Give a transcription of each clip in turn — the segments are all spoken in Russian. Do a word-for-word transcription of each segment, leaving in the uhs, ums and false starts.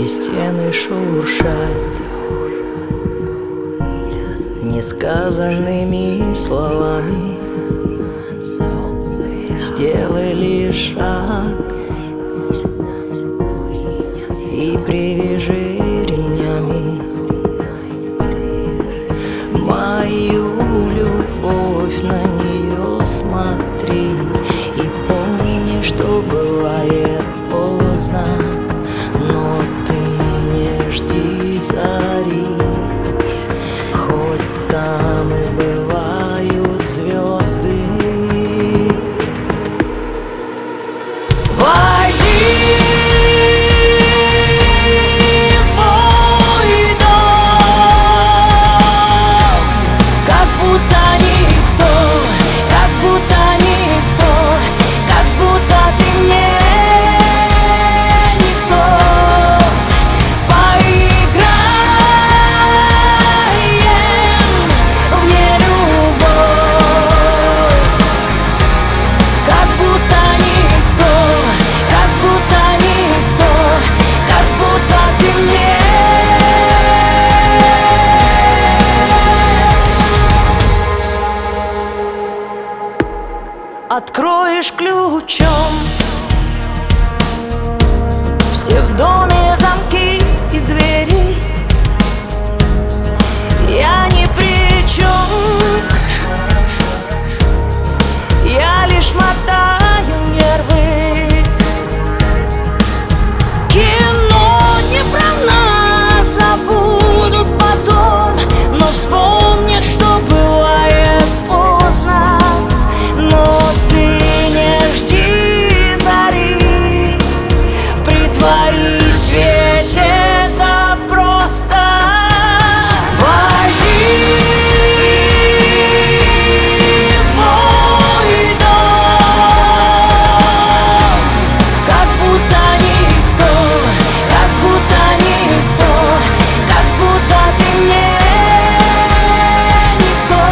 И стены шуршат несказанными словами. Сделай лишь шаг и привяжи ремнями мою любовь, на нее смотри. И помни, что бывает поздно, но ты не жди зари. Хоть там и бывают звезды, откроешь ключом все в доме замки и двери. Я ни при чем, я лишь мотаю нервы. Кино не про нас, забуду потом, но вспомнят, что бывает поздно. Но ты не жди зари, притворись, ведь это просто. Войди в мой дом, как будто никто, как будто никто, как будто ты мне никто.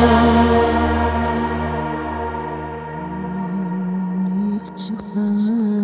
Thank you.